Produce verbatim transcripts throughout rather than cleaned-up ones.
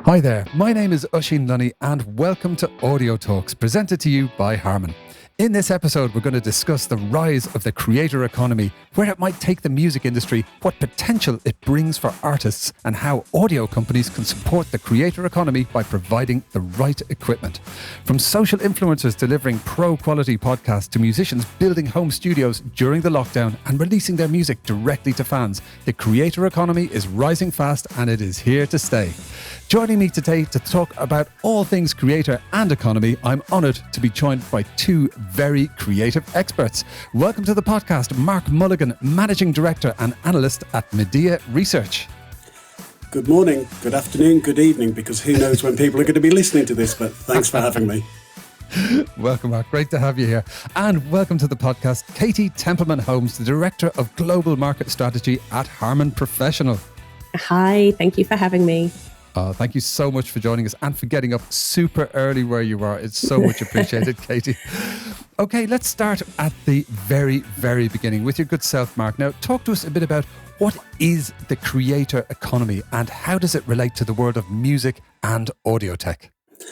Hi there, my name is Oisín Lunny and welcome to Audio Talks, presented to you by Harman. In this episode, we're going to discuss the rise of the creator economy, where it might take the music industry, what potential it brings for artists, and how audio companies can support the creator economy by providing the right equipment. From social influencers delivering pro-quality podcasts to musicians building home studios during the lockdown and releasing their music directly to fans, the creator economy is rising fast and it is here to stay. Joining me today to talk about all things creator and economy, I'm honoured to be joined by two very creative experts. Welcome to the podcast, Mark Mulligan, Managing Director and Analyst at Medea Research. Good morning, good afternoon, good evening, because who knows when people are going to be listening to this, but thanks for having me. Welcome, Mark. Great to have you here. And welcome to the podcast, Katie Templeman-Holmes, the Director of Global Market Strategy at Harman Professional. Hi, thank you for having me. Uh, thank you so much for joining us and for getting up super early where you are. It's so much appreciated, Katie. Okay, let's start at the very, very beginning with your good self, Mark. Now, talk to us a bit about what is the creator economy and how does it relate to the world of music and audio tech?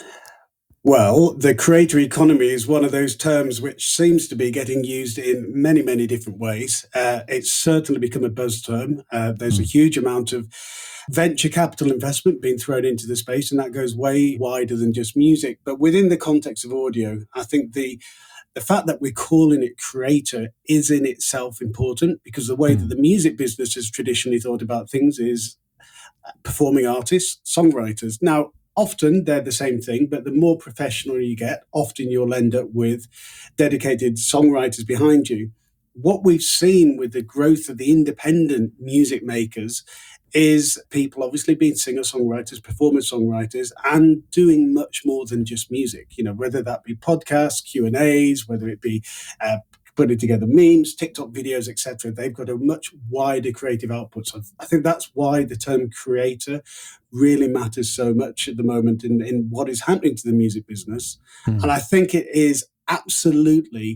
Well, the creator economy is one of those terms which seems to be getting used in many, many different ways. Uh, it's certainly become a buzz term. Uh, there's mm. a huge amount of venture capital investment being thrown into the space, and that goes way wider than just music. But within the context of audio, I think the the fact that we're calling it creator is in itself important, because the way mm. that the music business has traditionally thought about things is performing artists, songwriters. Now, often they're the same thing, but the more professional you get, often you'll end up with dedicated songwriters behind you. What we've seen with the growth of the independent music makers is people obviously being singer-songwriters, performer-songwriters, and doing much more than just music. You know, whether that be podcasts, Q and A's, whether it be uh, putting together memes, TikTok videos, et cetera. They've got a much wider creative output. So I think that's why the term creator really matters so much at the moment in, in what is happening to the music business. Mm. And I think it is absolutely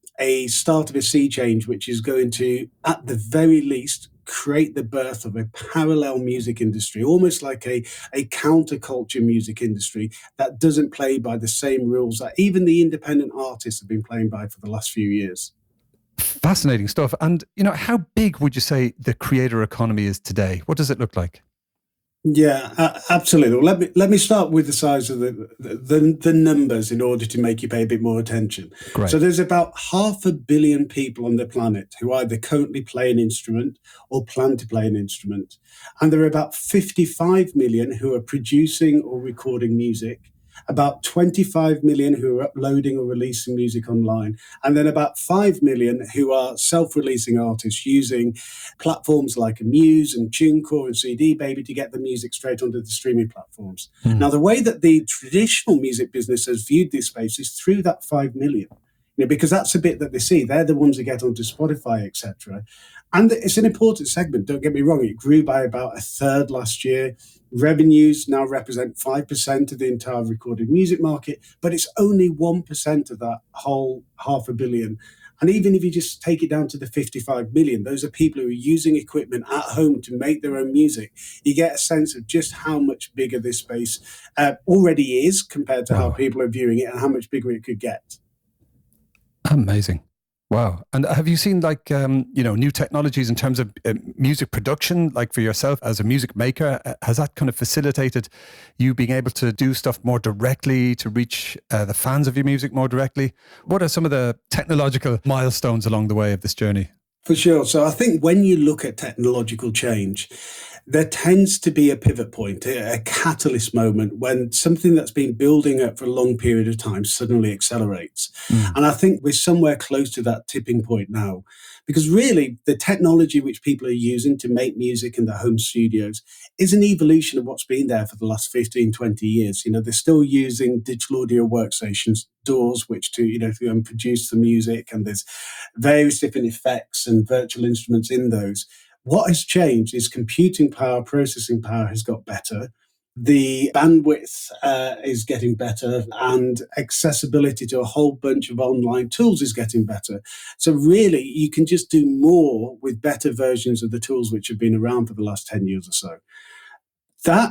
a start of a sea change, which is going to, at the very least, create the birth of a parallel music industry, almost like a, a counterculture music industry that doesn't play by the same rules that even the independent artists have been playing by for the last few years. Fascinating stuff. And, you know, how big would you say the creator economy is today? What does it look like? Yeah, uh, absolutely. Well, let me let me start with the size of the, the the numbers in order to make you pay a bit more attention. Great. So there's about half a billion people on the planet who either currently play an instrument or plan to play an instrument. And there are about fifty-five million who are producing or recording music, about twenty-five million who are uploading or releasing music online, and then about five million who are self-releasing artists using platforms like Muse and TuneCore and C D Baby to get the music straight onto the streaming platforms. Mm. Now, the way that the traditional music business has viewed this space is through that five million, you know, because that's the bit that they see. They're the ones that get onto Spotify, et cetera. And it's an important segment, don't get me wrong. It grew by about a third last year. Revenues now represent five percent of the entire recorded music market, but it's only one percent of that whole half a billion. And even if you just take it down to the fifty-five million, those are people who are using equipment at home to make their own music. You get a sense of just how much bigger this space uh, already is compared to wow. how people are viewing it and how much bigger it could get. Amazing. Wow. And have you seen like, um, you know, new technologies in terms of uh, music production, like for yourself as a music maker? Uh, has that kind of facilitated you being able to do stuff more directly to reach uh, the fans of your music more directly? What are some of the technological milestones along the way of this journey? For sure. So I think when you look at technological change, there tends to be a pivot point, a catalyst moment when something that's been building up for a long period of time suddenly accelerates. Mm. And I think we're somewhere close to that tipping point now, because really the technology which people are using to make music in their home studios is an evolution of what's been there for the last fifteen, twenty years. You know, they're still using digital audio workstations, D A Ws, which to, you know, to um, produce the music, and there's various different effects and virtual instruments in those. What has changed is computing power, processing power has got better. The bandwidth uh, is getting better, and accessibility to a whole bunch of online tools is getting better. So really, you can just do more with better versions of the tools which have been around for the last ten years or so. That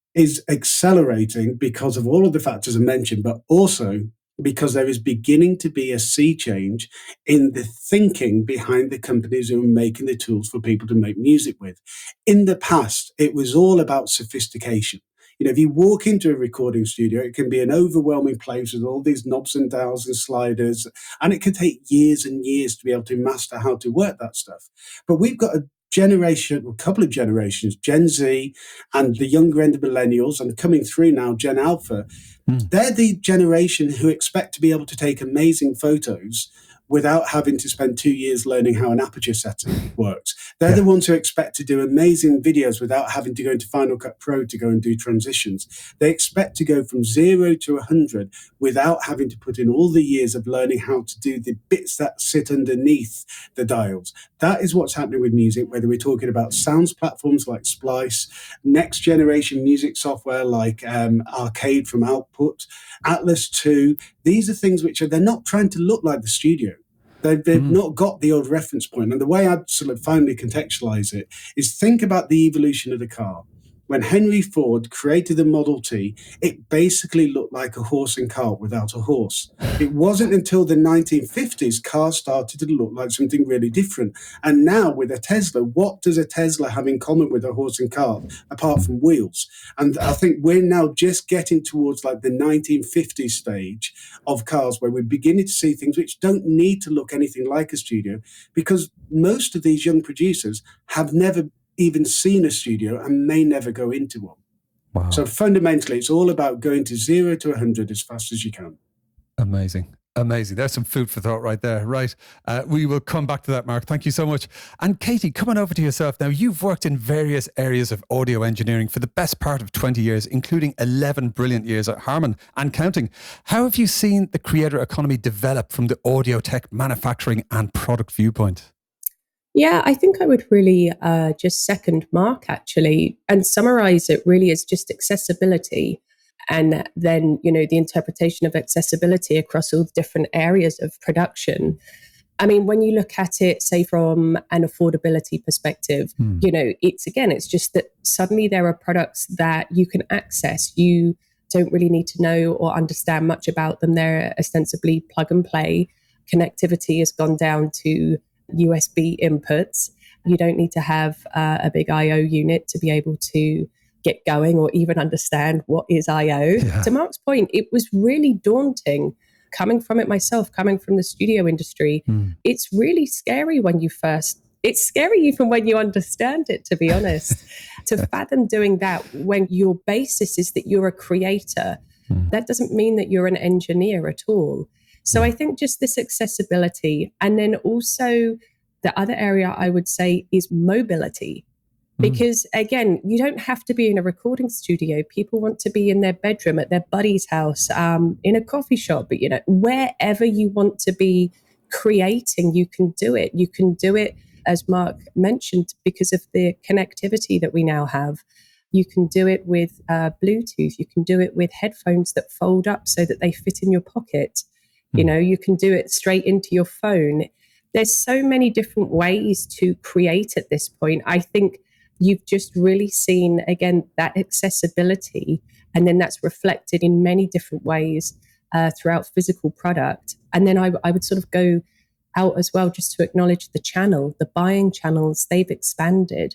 is accelerating because of all of the factors I mentioned, but also because there is beginning to be a sea change in the thinking behind the companies who are making the tools for people to make music with. In the past, it was all about sophistication. You know, if you walk into a recording studio, it can be an overwhelming place with all these knobs and dials and sliders, and it can take years and years to be able to master how to work that stuff. But we've got a generation, a couple of generations, Gen Z and the younger end of millennials, and coming through now, Gen Alpha. Mm. They're the generation who expect to be able to take amazing photos without having to spend two years learning how an aperture setting works. They're yeah. the ones who expect to do amazing videos without having to go into Final Cut Pro to go and do transitions. They expect to go from zero to one hundred without having to put in all the years of learning how to do the bits that sit underneath the dials. That is what's happening with music, whether we're talking about sounds platforms like Splice, next generation music software like um, Arcade from Output, Atlas two. These are things which are, they're not trying to look like the studio. They've, they've mm. not got the old reference point. And the way I'd sort of finally contextualize it is think about the evolution of the car. When Henry Ford created the Model T, it basically looked like a horse and cart without a horse. It wasn't until the nineteen fifties cars started to look like something really different. And now with a Tesla, what does a Tesla have in common with a horse and cart apart from wheels? And I think we're now just getting towards like the nineteen fifties stage of cars where we're beginning to see things which don't need to look anything like a studio, because most of these young producers have never even seen a studio and may never go into one. Wow. So fundamentally, it's all about going to zero to one hundred as fast as you can. Amazing. Amazing. There's some food for thought right there. Right. Uh, we will come back to that, Mark. Thank you so much. And Katie, coming over to yourself now, you've worked in various areas of audio engineering for the best part of twenty years, including eleven brilliant years at Harman and counting. How have you seen the creator economy develop from the audio tech manufacturing and product viewpoint? Yeah, I think I would really uh, just second Mark, actually, and summarize it really as just accessibility. And then, you know, the interpretation of accessibility across all the different areas of production. I mean, when you look at it, say, from an affordability perspective, hmm. you know, it's again, it's just that suddenly there are products that you can access. You don't really need to know or understand much about them. They're ostensibly plug and play. Connectivity has gone down to U S B inputs. You don't need to have uh, a big I O unit to be able to get going or even understand what is I O. Yeah. To Mark's point, it was really daunting coming from it myself, coming from the studio industry. Mm. It's really scary when you first, it's scary even when you understand it, to be honest, to fathom doing that when your basis is that you're a creator. Mm. That doesn't mean that you're an engineer at all. So I think just this accessibility, and then also the other area I would say is mobility. Because again, you don't have to be in a recording studio. People want to be in their bedroom, at their buddy's house, um, in a coffee shop, but you know, wherever you want to be creating, you can do it. You can do it, as Mark mentioned, because of the connectivity that we now have. You can do it with uh, Bluetooth. You can do it with headphones that fold up so that they fit in your pocket. You know, you can do it straight into your phone. There's so many different ways to create at this point. I think you've just really seen, again, that accessibility, and then that's reflected in many different ways uh, throughout physical product. And then I, I would sort of go out as well just to acknowledge the channel, the buying channels, they've expanded.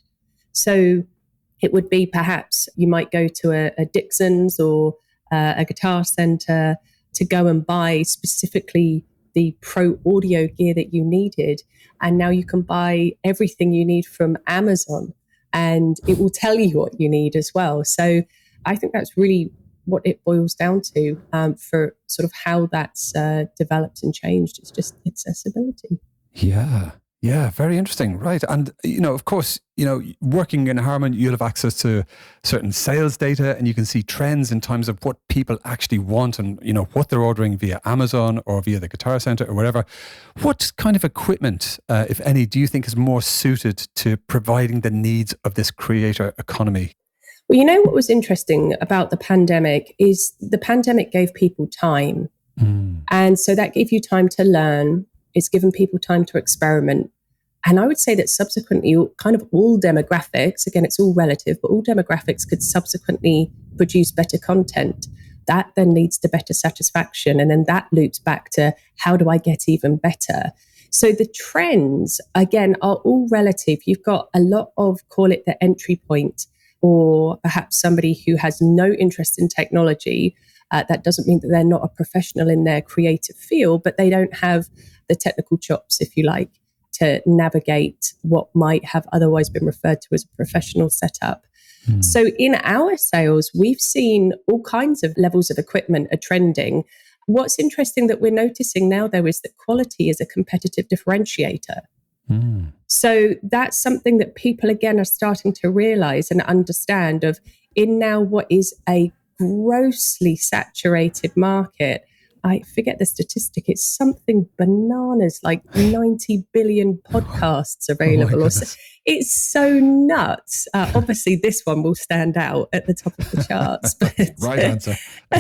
So it would be perhaps you might go to a, a Dixon's or uh, a Guitar Center to go and buy specifically the pro audio gear that you needed. And now you can buy everything you need from Amazon, and it will tell you what you need as well. So I think that's really what it boils down to um, for sort of how that's uh, developed and changed. It's just accessibility. Yeah. Yeah, very interesting. Right. And, you know, of course, you know, working in Harman, you'll have access to certain sales data, and you can see trends in terms of what people actually want and, you know, what they're ordering via Amazon or via the Guitar Center or whatever. What kind of equipment, uh, if any, do you think is more suited to providing the needs of this creator economy? Well, you know, what was interesting about the pandemic is the pandemic gave people time. Mm. And so that gave you time to learn. It's given people time to experiment. And I would say that subsequently, kind of all demographics, again, it's all relative, but all demographics could subsequently produce better content. That then leads to better satisfaction. And then that loops back to how do I get even better? So the trends, again, are all relative. You've got a lot of, call it the entry point, or perhaps somebody who has no interest in technology. Uh, that doesn't mean that they're not a professional in their creative field, but they don't have the technical chops, if you like, to navigate what might have otherwise been referred to as a professional setup. Hmm. So in our sales, we've seen all kinds of levels of equipment are trending. What's interesting that we're noticing now, though, is that quality is a competitive differentiator. Mm. So that's something that people, again, are starting to realize and understand of in now what is a grossly saturated market. I forget the statistic. It's something bananas, like ninety billion podcasts available. Oh, so it's so nuts. Uh, obviously, this one will stand out at the top of the charts. But right answer.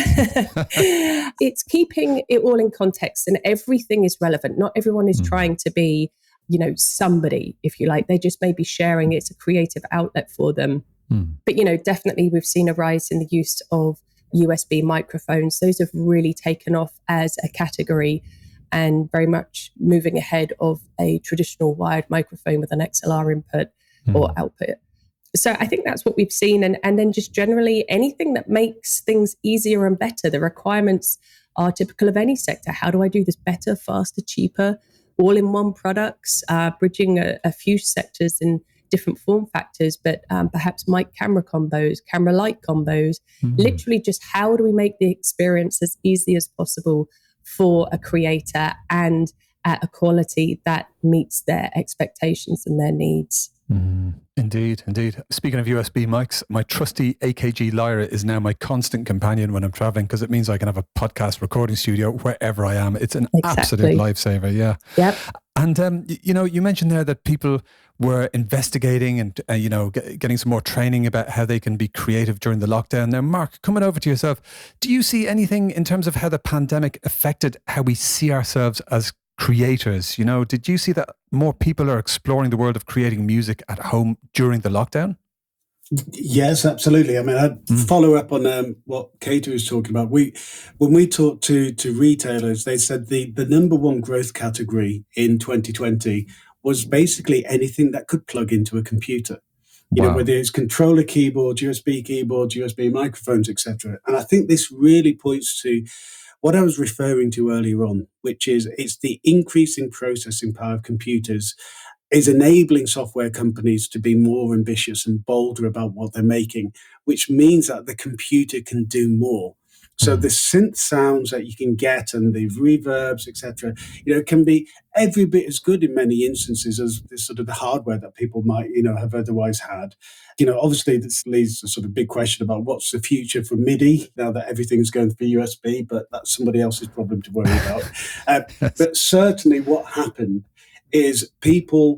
It's keeping it all in context, and everything is relevant. Not everyone is mm. trying to be, you know, somebody, if you like. They just may be sharing. It's a creative outlet for them. Mm. But, you know, definitely we've seen a rise in the use of U S B microphones. Those have really taken off as a category and very much moving ahead of a traditional wired microphone with an X L R input mm. or output. So I think that's what we've seen. And, and then just generally anything that makes things easier and better. The requirements are typical of any sector. How do I do this better, faster, cheaper, all-in-one products, uh, bridging a, a few sectors in different form factors, but um, perhaps mic camera combos, camera light combos, mm. literally just how do we make the experience as easy as possible for a creator and at a quality that meets their expectations and their needs. Mm. Indeed, indeed. Speaking of U S B mics, my trusty A K G Lyra is now my constant companion when I'm traveling because it means I can have a podcast recording studio wherever I am. It's an exactly. absolute lifesaver, yeah. Yep. And, um, you know, you mentioned there that people were investigating and, uh, you know, get, getting some more training about how they can be creative during the lockdown. Now, Mark, coming over to yourself, do you see anything in terms of how the pandemic affected how we see ourselves as creators? You know, did you see that more people are exploring the world of creating music at home during the lockdown? Yes, absolutely. I mean, I'd mm. follow up on um, what Katie was talking about. We, when we talked to to retailers, they said the, the number one growth category in twenty twenty was basically anything that could plug into a computer. You wow. know, whether it's controller keyboards, U S B keyboards, U S B microphones, et cetera. And I think this really points to what I was referring to earlier on, which is it's the increasing processing power of computers is enabling software companies to be more ambitious and bolder about what they're making, which means that the computer can do more. So the synth sounds that you can get and the reverbs, et cetera, you know, can be every bit as good in many instances as the sort of the hardware that people might, you know, have otherwise had. You know, obviously this leads to a sort of big question about what's the future for MIDI now that everything's going for U S B, but that's somebody else's problem to worry about. uh, but certainly what happened is people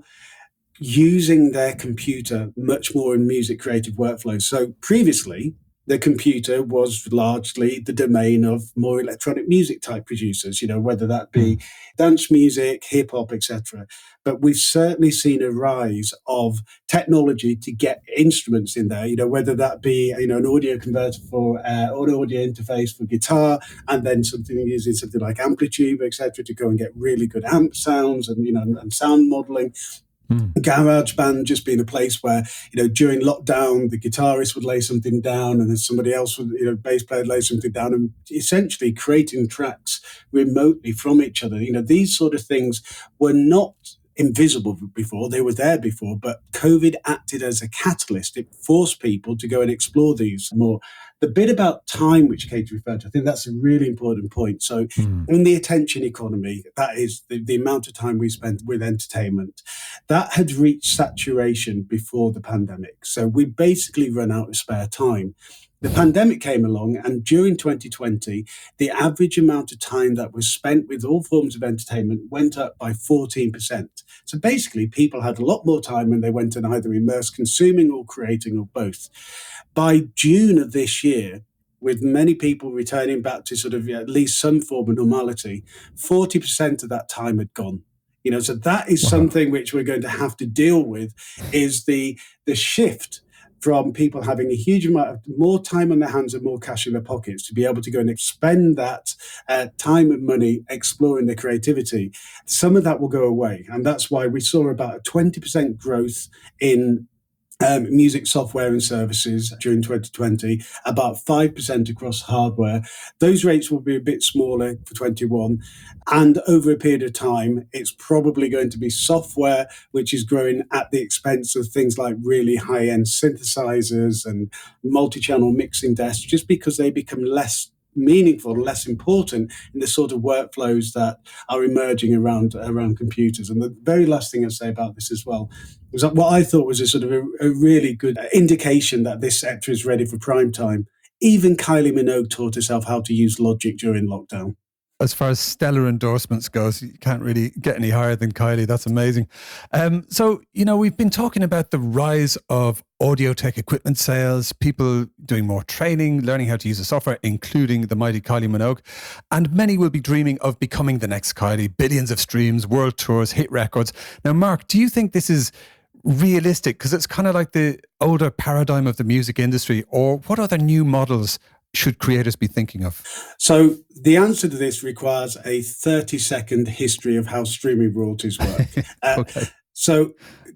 using their computer much more in music creative workflows. So previously, the computer was largely the domain of more electronic music type producers, you know, whether that be dance music, hip hop, et cetera. But we've certainly seen a rise of technology to get instruments in there, you know, whether that be, you know, an audio converter for uh, or an audio interface for guitar, and then something using something like Amplitude, et cetera, to go and get really good amp sounds and, you know, and, and sound modeling. Mm. GarageBand just being a place where, you know, during lockdown, the guitarist would lay something down and then somebody else would, you know, bass player lay something down, and essentially creating tracks remotely from each other. You know, these sort of things were not invisible before. They were there before, but COVID acted as a catalyst. It forced people to go and explore these more. The bit about time, which Kate referred to, I think that's a really important point. So mm. in the attention economy, that is the, the amount of time we spent with entertainment, that had reached saturation before the pandemic. So we basically run out of spare time. The pandemic came along, and during twenty twenty, the average amount of time that was spent with all forms of entertainment went up by fourteen percent. So basically, people had a lot more time when they went and either immersed consuming or creating or both. By June of this year, with many people returning back to sort of, you know, at least some form of normality, forty percent of that time had gone. You know, so that is wow. something which we're going to have to deal with, is the the shift from people having a huge amount of more time on their hands and more cash in their pockets to be able to go and spend that uh, time and money exploring their creativity. Some of that will go away. And that's why we saw about a twenty percent growth in Um, music software and services during twenty twenty, about five percent across hardware. Those rates will be a bit smaller for twenty-one. And over a period of time, it's probably going to be software, which is growing at the expense of things like really high-end synthesizers and multi-channel mixing desks, just because they become less meaningful, less important in the sort of workflows that are emerging around around computers. And the very last thing I'd say about this as well was that what I thought was a sort of a, a really good indication that this sector is ready for prime time. Even Kylie Minogue taught herself how to use Logic during lockdown. As far as stellar endorsements goes, you can't really get any higher than Kylie. That's amazing. Um, so, you know, we've been talking about the rise of audio tech equipment sales, people doing more training, learning how to use the software, including the mighty Kylie Minogue. And many will be dreaming of becoming the next Kylie, billions of streams, world tours, hit records. Now, Mark, do you think this is realistic? Because it's kind of like the older paradigm of the music industry. Or what other new models should creators be thinking of? So the answer to this requires a thirty second history of how streaming royalties work. uh, okay. So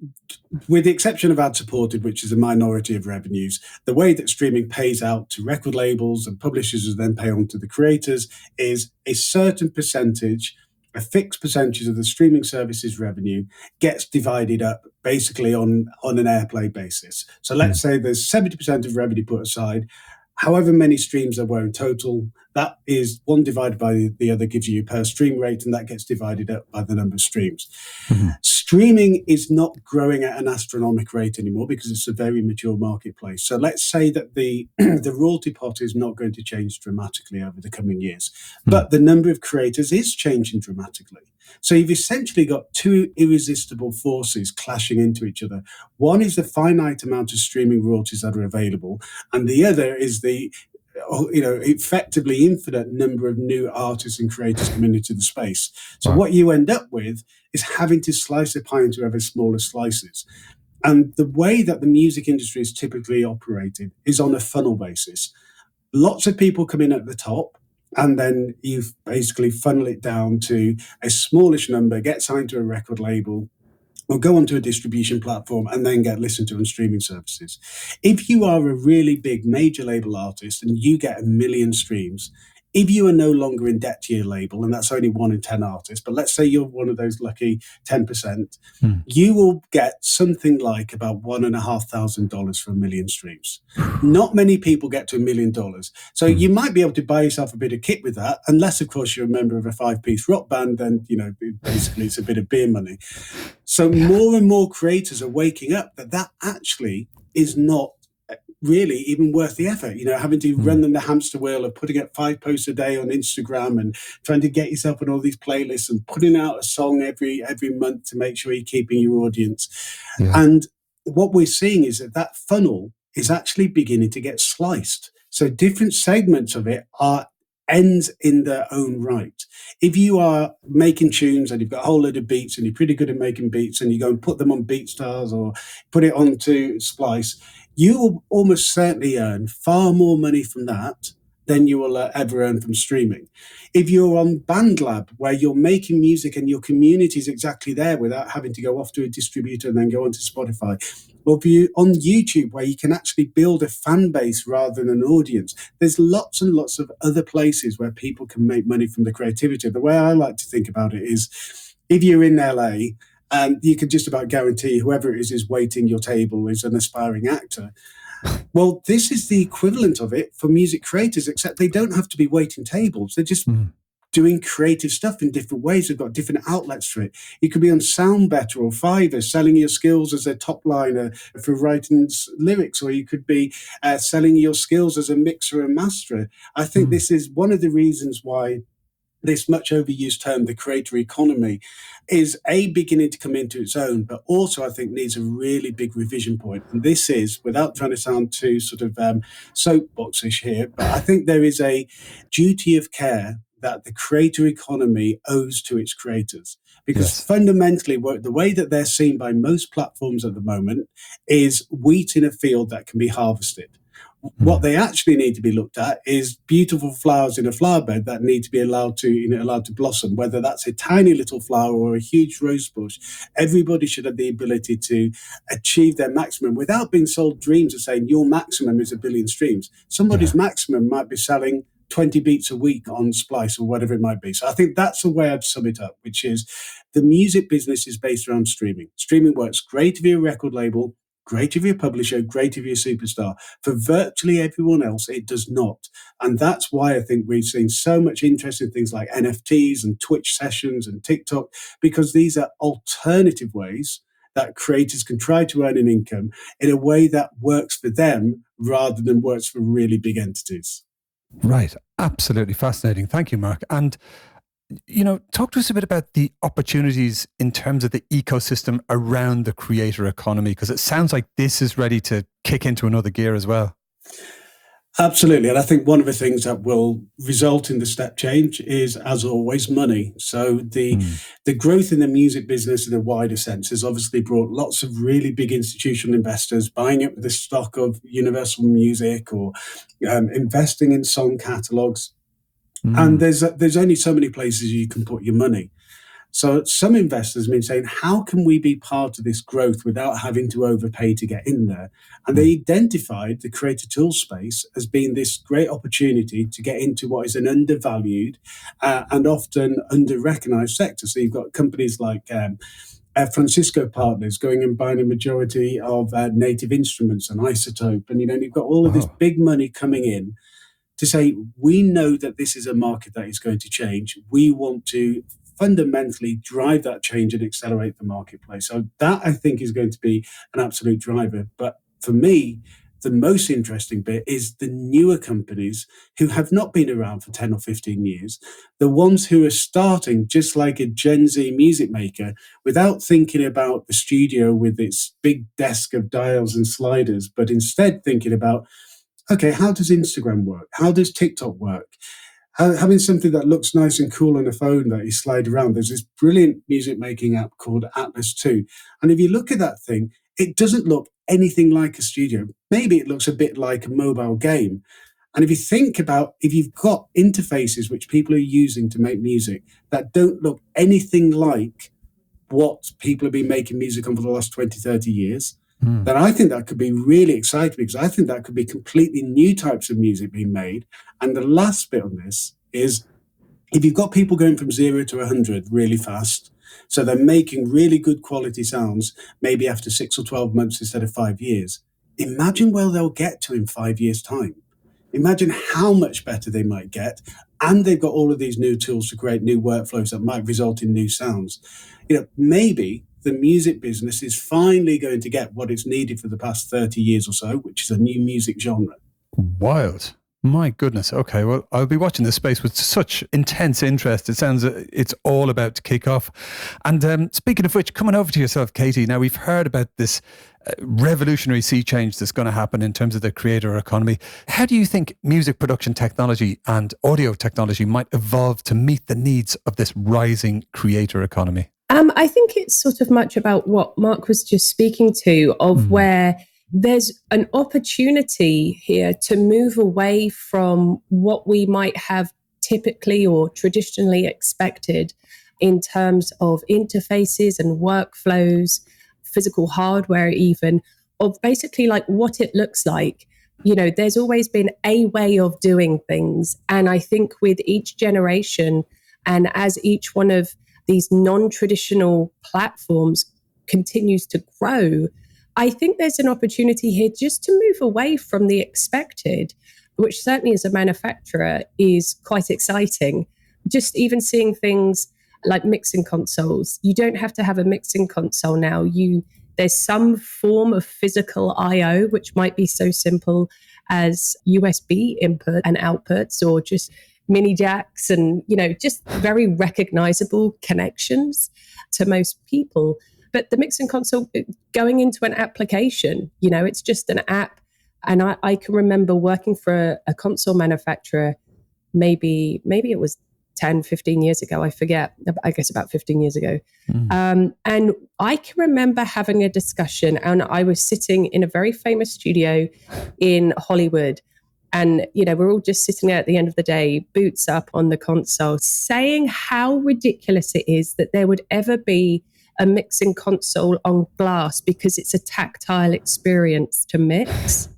with the exception of ad-supported, which is a minority of revenues, the way that streaming pays out to record labels and publishers who then pay on to the creators is a certain percentage, a fixed percentage of the streaming services revenue gets divided up basically on, on an airplay basis. So let's mm. say there's seventy percent of revenue put aside. However many streams there were in total, that is one divided by the other gives you per stream rate, and that gets divided up by the number of streams. Mm-hmm. Streaming is not growing at an astronomical rate anymore because it's a very mature marketplace. So let's say that the, the royalty pot is not going to change dramatically over the coming years, mm-hmm. but the number of creators is changing dramatically. So you've essentially got two irresistible forces clashing into each other. One is the finite amount of streaming royalties that are available, and the other is the you know, effectively infinite number of new artists and creators coming into the space. So wow. what you end up with is having to slice the pie into ever smaller slices. And the way that the music industry is typically operated is on a funnel basis. Lots of people come in at the top, and then you basically funnel it down to a smallish number, get signed to a record label, or go onto a distribution platform and then get listened to on streaming services. If you are a really big major label artist and you get a million streams, if you are no longer in debt to your label, and that's only one in ten artists, but let's say you're one of those lucky ten percent, hmm. you will get something like about one and a half thousand dollars for a million streams. Not many people get to a million dollars. So hmm. you might be able to buy yourself a bit of kit with that, unless, of course, you're a member of a five-piece rock band, then, you know, basically it's a bit of beer money. So more and more creators are waking up that that actually is not really even worth the effort, you know, having to mm. run them the hamster wheel of putting up five posts a day on Instagram and trying to get yourself on all these playlists and putting out a song every every month to make sure you're keeping your audience. Yeah. And what we're seeing is that that funnel is actually beginning to get sliced. So different segments of it are ends in their own right. If you are making tunes and you've got a whole load of beats and you're pretty good at making beats and you go and put them on BeatStars or put it onto Splice, you will almost certainly earn far more money from that than you will uh, ever earn from streaming. If you're on BandLab, where you're making music and your community is exactly there without having to go off to a distributor and then go onto Spotify, or if you're on YouTube, where you can actually build a fan base rather than an audience, there's lots and lots of other places where people can make money from the creativity. The way I like to think about it is, if you're in L A, and you can just about guarantee whoever it is is waiting your table is an aspiring actor. Well, this is the equivalent of it for music creators, except they don't have to be waiting tables. They're just mm. doing creative stuff in different ways. They've got different outlets for it. You could be on SoundBetter or Fiverr selling your skills as a top liner for writing lyrics, or you could be uh, selling your skills as a mixer and masterer. I think mm. this is one of the reasons why this much overused term, the creator economy, is A, beginning to come into its own, but also I think needs a really big revision point. And this is, without trying to sound too sort of um, soapboxish here, but I think there is a duty of care that the creator economy owes to its creators. Because Yes. fundamentally, what- the way that they're seen by most platforms at the moment is wheat in a field that can be harvested. What they actually need to be looked at is beautiful flowers in a flower bed that need to be allowed to, you know, allowed to blossom, whether that's a tiny little flower or a huge rose bush. Everybody should have the ability to achieve their maximum without being sold dreams of saying your maximum is a billion streams. Somebody's Yeah. maximum might be selling twenty beats a week on Splice or whatever it might be. So I think that's the way I'd sum it up, which is the music business is based around streaming. Streaming works great if you're a record label, great if you're a publisher, great if you're a superstar. For virtually everyone else, it does not. And that's why I think we've seen so much interest in things like N F Ts and Twitch sessions and TikTok, because these are alternative ways that creators can try to earn an income in a way that works for them rather than works for really big entities. Right. Absolutely fascinating. Thank you, Mark. And, you know, talk to us a bit about the opportunities in terms of the ecosystem around the creator economy, because it sounds like this is ready to kick into another gear as well. Absolutely. And I think one of the things that will result in the step change is, as always, money. So the mm. the growth in the music business in a wider sense has obviously brought lots of really big institutional investors buying up the stock of Universal Music or um, investing in song catalogs. Mm. And there's there's only so many places you can put your money. So some investors have been saying, how can we be part of this growth without having to overpay to get in there? And they identified the creator tool space as being this great opportunity to get into what is an undervalued uh, and often under-recognized sector. So you've got companies like um, uh, Francisco Partners going and buying a majority of uh, Native Instruments and Isotope. And, you know, you've got all of this Wow. big money coming in to say, we know that this is a market that is going to change. We want to fundamentally drive that change and accelerate the marketplace. So that, I think, is going to be an absolute driver. But for me, the most interesting bit is the newer companies who have not been around for ten or fifteen years, the ones who are starting just like a Gen Z music maker without thinking about the studio with its big desk of dials and sliders, but instead thinking about, okay, how does Instagram work? How does TikTok work? Having something that looks nice and cool on a phone that you slide around. There's this brilliant music making app called Atlas two. And if you look at that thing, it doesn't look anything like a studio. Maybe it looks a bit like a mobile game. And if you think about, if you've got interfaces which people are using to make music that don't look anything like what people have been making music on for the last twenty, thirty years, Mm. then I think that could be really exciting, because I think that could be completely new types of music being made. And the last bit on this is, if you've got people going from zero to one hundred really fast, so they're making really good quality sounds, maybe after six or twelve months instead of five years, imagine where they'll get to in five years' time. Imagine how much better they might get. And they've got all of these new tools to create new workflows that might result in new sounds. You know, maybe the music business is finally going to get what it's needed for the past thirty years or so, which is a new music genre. Wild. My goodness. Okay, well, I'll be watching this space with such intense interest. It sounds uh, it's all about to kick off. And um, speaking of which, coming over to yourself, Katie, now we've heard about this uh, revolutionary sea change that's going to happen in terms of the creator economy. How do you think music production technology and audio technology might evolve to meet the needs of this rising creator economy? Um, I think it's sort of much about what Mark was just speaking to, of mm. where there's an opportunity here to move away from what we might have typically or traditionally expected in terms of interfaces and workflows, physical hardware even, of basically like what it looks like. You know, there's always been a way of doing things. And I think with each generation, and as each one of these non-traditional platforms continues to grow, I think there's an opportunity here just to move away from the expected, which certainly as a manufacturer is quite exciting. Just even seeing things like mixing consoles. You don't have to have a mixing console now. You there's some form of physical I O, which might be so simple as U S B input and outputs, or just mini jacks, and, you know, just very recognizable connections to most people. But the mixing console going into an application, you know, it's just an app. And I, I can remember working for a, a console manufacturer, maybe, maybe it was ten, fifteen years ago, I forget, I guess about fifteen years ago. Mm. Um, and I can remember having a discussion, and I was sitting in a very famous studio in Hollywood. And, you know, we're all just sitting there at the end of the day, boots up on the console, saying how ridiculous it is that there would ever be a mixing console on glass because it's a tactile experience to mix.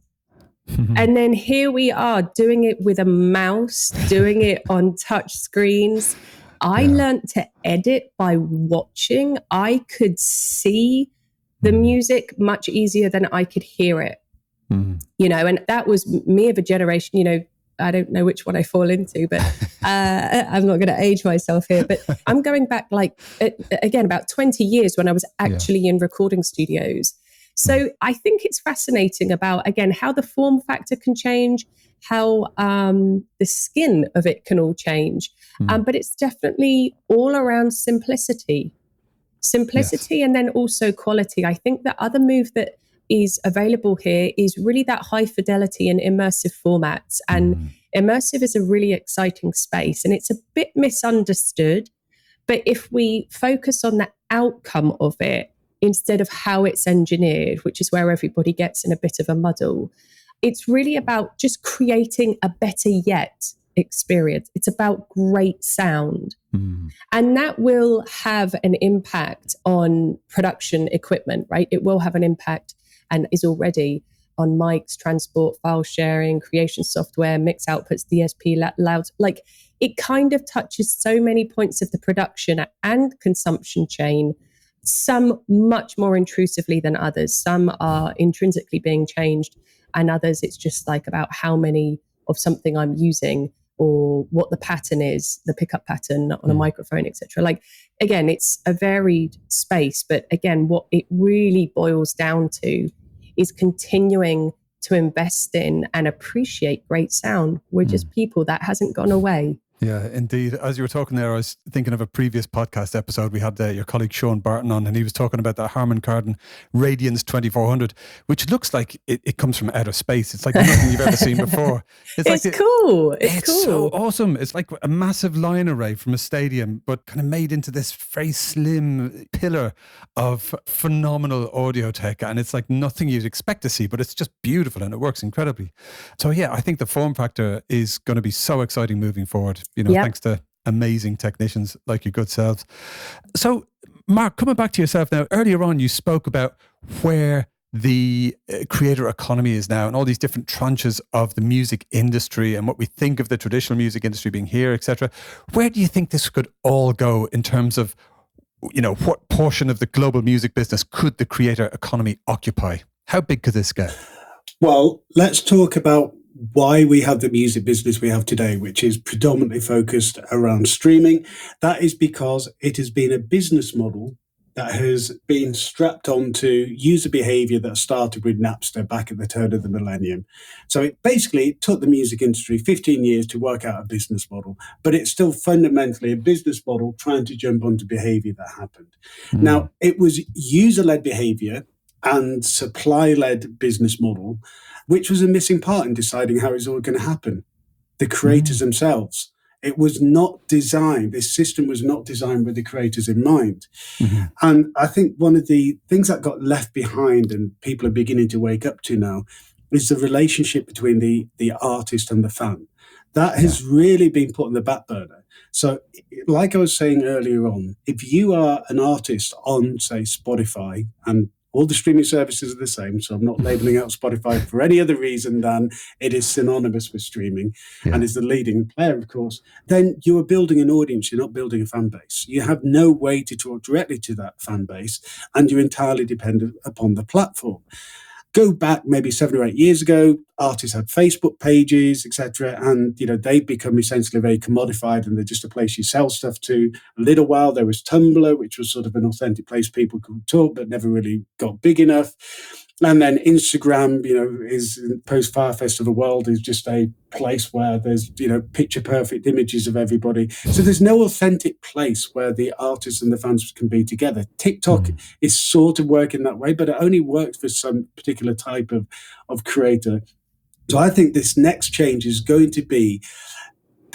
And then here we are doing it with a mouse, doing it on touch screens. I yeah. learned to edit by watching. I could see the music much easier than I could hear it. Mm-hmm. You know, and that was me of a generation, you know, I don't know which one I fall into, but uh, I'm not going to age myself here, but I'm going back like, uh, again, about twenty years when I was actually yeah. in recording studios. So mm. I think it's fascinating about, again, how the form factor can change, how um, the skin of it can all change. Mm. Um, but it's definitely all around simplicity. Simplicity yes. and then also quality. I think the other move that is available here is really that high fidelity and immersive formats. And mm. immersive is a really exciting space, and it's a bit misunderstood. But if we focus on the outcome of it instead of how it's engineered, which is where everybody gets in a bit of a muddle, it's really about just creating a better yet experience. It's about great sound. Mm. And that will have an impact on production equipment, right? It will have an impact and is already on mics, transport, file sharing, creation software, mix outputs, D S P, loud. Like it kind of touches so many points of the production and consumption chain, some much more intrusively than others. Some are intrinsically being changed, and others it's just like about how many of something I'm using or what the pattern is, the pickup pattern on a mm. microphone, et cetera. Like, again, it's a varied space, but again, what it really boils down to is continuing to invest in and appreciate great sound. We're mm. just people that hasn't gone away. Yeah, indeed. As you were talking there, I was thinking of a previous podcast episode. We had uh, your colleague Sean Barton on, and he was talking about that Harman Kardon Radiance twenty-four hundred, which looks like it, it comes from outer space. It's like nothing you've ever seen before. It's, it's like cool. It's, it's cool. so awesome. It's like a massive line array from a stadium, but kind of made into this very slim pillar of phenomenal audio tech. And it's like nothing you'd expect to see, but it's just beautiful and it works incredibly. So yeah, I think the form factor is going to be so exciting moving forward. You know, yep. thanks to amazing technicians like your good selves. So, Mark, coming back to yourself now, earlier on you spoke about where the uh, creator economy is now and all these different tranches of the music industry and what we think of the traditional music industry being here, et cetera. Where do you think this could all go in terms of, you know, what portion of the global music business could the creator economy occupy? How big could this get? Well, let's talk about why we have the music business we have today, which is predominantly focused around streaming. That is because it has been a business model that has been strapped onto user behavior that started with Napster back at the turn of the millennium. So it basically took the music industry fifteen years to work out a business model, but it's still fundamentally a business model trying to jump onto behavior that happened. Mm. Now, it was user-led behavior and supply-led business model, which was a missing part in deciding how it's all going to happen. The creators mm. themselves. It was not designed, this system was not designed with the creators in mind. Mm-hmm. And I think one of the things that got left behind and people are beginning to wake up to now is the relationship between the, the artist and the fan. That has yeah. really been put on the back burner. So like I was saying earlier on, if you are an artist on, say, Spotify, and all the streaming services are the same, so I'm not labeling out Spotify for any other reason than it is synonymous with streaming yeah. and is the leading player, of course, then you are building an audience, you're not building a fan base. You have no way to talk directly to that fan base, and you're entirely dependent upon the platform. Go back maybe seven or eight years ago, artists had Facebook pages, et cetera, and you know they'd become essentially very commodified, and they're just a place you sell stuff to. A little while there was Tumblr, which was sort of an authentic place people could talk, but never really got big enough. And then Instagram, you know, is post Firefest of the world is just a place where there's, you know, picture perfect images of everybody. So there's no authentic place where the artists and the fans can be together. TikTok mm. is sort of working that way, but it only works for some particular type of, of creator. So I think this next change is going to be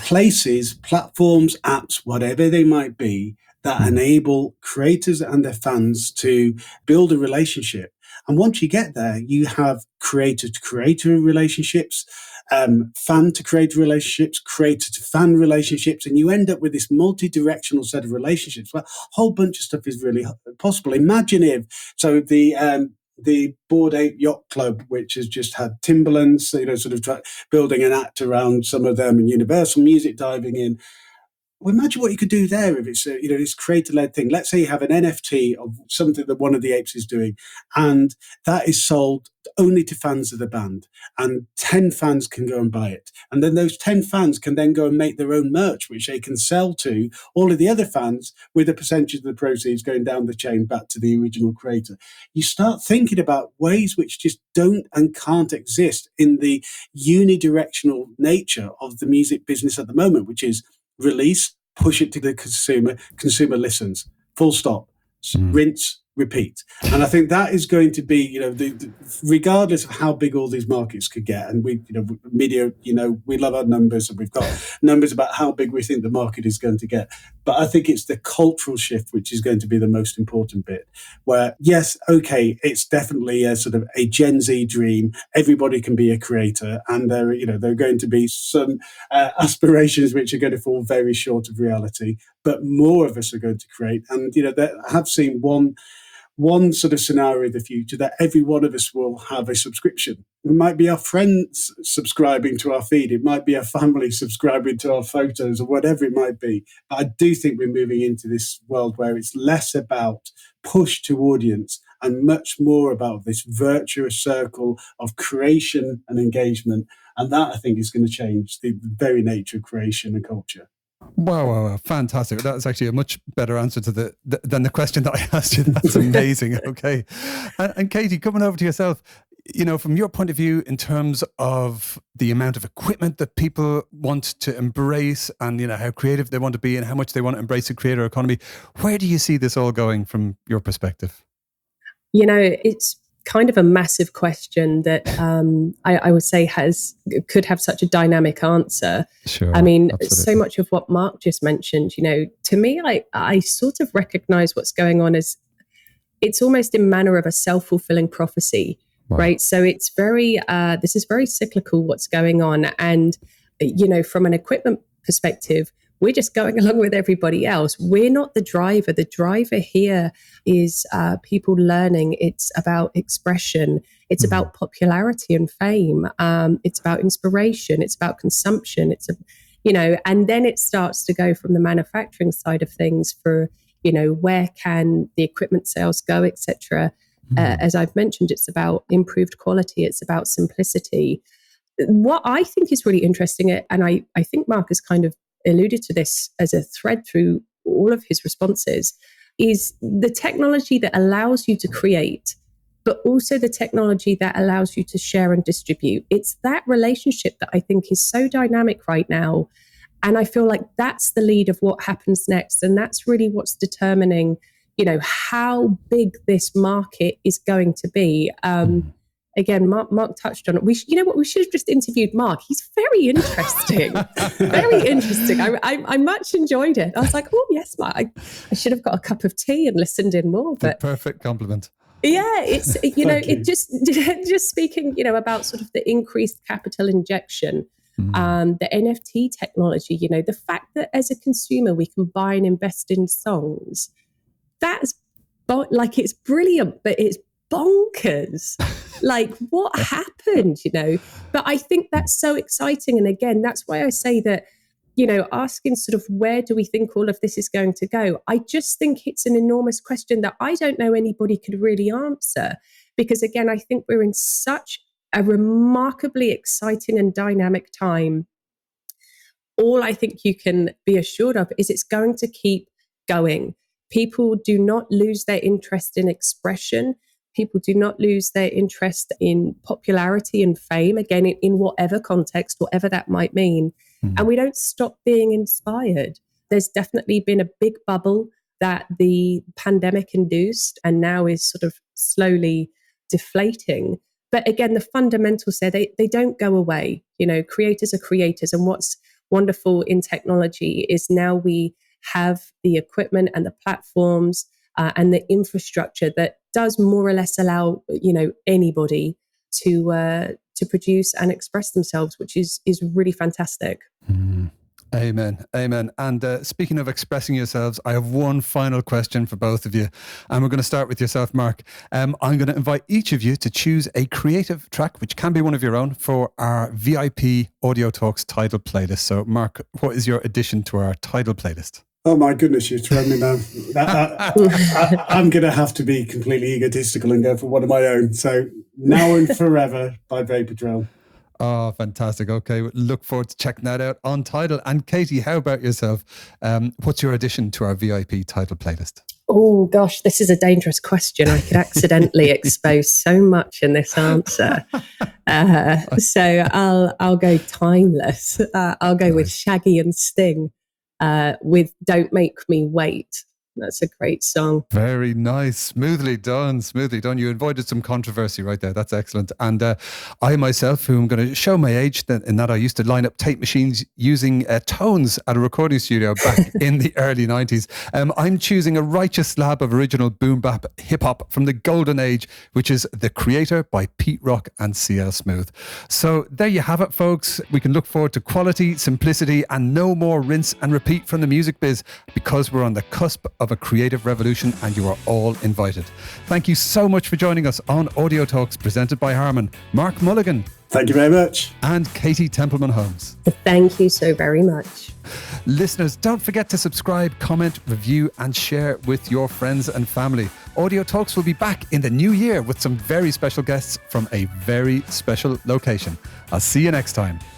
places, platforms, apps, whatever they might be, that enable creators and their fans to build a relationship. And once you get there, you have creator to creator relationships, um, fan to creator relationships, creator to fan relationships, and you end up with this multi-directional set of relationships where a whole bunch of stuff is really possible. Imagine if, so the, um, the Bored Ape Yacht Club, which has just had Timberlands, you know, sort of try, building an act around some of them, and Universal Music diving in. Well, imagine what you could do there if it's a, you know, this creator-led thing. Let's say you have an N F T of something that one of the apes is doing, and that is sold only to fans of the band, and ten fans can go and buy it. And then those ten fans can then go and make their own merch, which they can sell to all of the other fans with a percentage of the proceeds going down the chain back to the original creator. You start thinking about ways which just don't and can't exist in the unidirectional nature of the music business at the moment, which is release, push it to the consumer, consumer listens, full stop, mm. rinse, repeat. And I think that is going to be, you know, the, the, regardless of how big all these markets could get, and we, you know, media, you know, we love our numbers, and we've got numbers about how big we think the market is going to get. But I think it's the cultural shift which is going to be the most important bit, where, yes, okay, it's definitely a sort of a Gen Z dream. Everybody can be a creator, and there, you know, there are going to be some uh, aspirations which are going to fall very short of reality, but more of us are going to create. And, you know, there, I have seen one One sort of scenario in the future that every one of us will have a subscription. It might be our friends subscribing to our feed. It might be our family subscribing to our photos, or whatever it might be. But I do think we're moving into this world where it's less about push to audience and much more about this virtuous circle of creation and engagement. And that, I think, is going to change the very nature of creation and culture. Wow, wow, wow, fantastic. That's actually a much better answer to the, the than the question that I asked you. That's amazing. Okay. And, and Katie, coming over to yourself, you know, from your point of view, in terms of the amount of equipment that people want to embrace, and, you know, how creative they want to be and how much they want to embrace the creator economy, where do you see this all going from your perspective? You know, it's kind of a massive question that um, I, I would say has could have such a dynamic answer. Sure, I mean, absolutely. So much of what Mark just mentioned, you know, to me, I, I sort of recognize what's going on as it's almost in manner of a self-fulfilling prophecy, wow. right? So it's very, uh, this is very cyclical what's going on. And, you know, from an equipment perspective, we're just going along with everybody else. We're not the driver. The driver here is uh, people learning. It's about expression. It's mm-hmm. about popularity and fame. Um, it's about inspiration. It's about consumption. It's, a, you know, and then it starts to go from the manufacturing side of things for, you know, where can the equipment sales go, et cetera. Mm-hmm. Uh, as I've mentioned, it's about improved quality. It's about simplicity. What I think is really interesting, and I, I think Mark has kind of alluded to this as a thread through all of his responses, is the technology that allows you to create, but also the technology that allows you to share and distribute. It's that relationship that I think is so dynamic right now. And I feel like that's the lead of what happens next. And that's really what's determining, you know, how big this market is going to be. Um, Again, Mark, Mark touched on it. We, sh- you know what? We should have just interviewed Mark. He's very interesting, very interesting. I, I, I much enjoyed it. I was like, oh yes, Mark. I, I should have got a cup of tea and listened in more. But the perfect compliment. Yeah, it's you know, you. it just just speaking, you know, about sort of the increased capital injection, mm. um, the N F T technology. You know, the fact that as a consumer we can buy and invest in songs. That's bo- like it's brilliant, but it's bonkers. Like what happened, you know? But I think that's so exciting. And again, that's why I say that, you know, asking sort of where do we think all of this is going to go? I just think it's an enormous question that I don't know anybody could really answer. Because again, I think we're in such a remarkably exciting and dynamic time. All I think you can be assured of is it's going to keep going. People do not lose their interest in expression. People do not lose their interest in popularity and fame, again, in, in whatever context, whatever that might mean. Mm. And we don't stop being inspired. There's definitely been a big bubble that the pandemic induced and now is sort of slowly deflating. But again, the fundamentals there, they, they don't go away. You know, creators are creators. And what's wonderful in technology is now we have the equipment and the platforms uh, and the infrastructure that does more or less allow, you know, anybody to uh, to produce and express themselves, which is is really fantastic. Mm. Amen. Amen. And uh, speaking of expressing yourselves, I have one final question for both of you. And we're going to start with yourself, Mark. Um, I'm going to invite each of you to choose a creative track, which can be one of your own, for our V I P Audio Talks title playlist. So, Mark, what is your addition to our title playlist? Oh my goodness, you're throwing me now. I, I, I, I'm going to have to be completely egotistical and go for one of my own. So, Now and Forever by Vapor Trail. Oh, fantastic. Okay. Look forward to checking that out on Tidal. And Katie, how about yourself? Um, what's your addition to our V I P title playlist? Oh, gosh, this is a dangerous question. I could accidentally expose so much in this answer. Uh, so I'll I'll go timeless. Uh, I'll go with Shaggy and Sting uh, with Don't Make Me Wait. That's a great song. Very nice. Smoothly done. Smoothly done. You avoided some controversy right there. That's excellent. And uh, I myself, who am going to show my age that, in that I used to line up tape machines using uh, tones at a recording studio back in the early nineties. Um, I'm choosing a righteous slab of original boom bap hip hop from the golden age, which is The Creator by Pete Rock and C L Smooth. So there you have it, folks. We can look forward to quality, simplicity, and no more rinse and repeat from the music biz, because we're on the cusp of a creative revolution and you are all invited. Thank you so much for joining us on Audio Talks presented by Harman. Mark Mulligan. Thank you very much. And Katie Templeman-Holmes. Thank you so very much. Listeners, don't forget to subscribe, comment, review, and share with your friends and family. Audio Talks will be back in the new year with some very special guests from a very special location. I'll see you next time.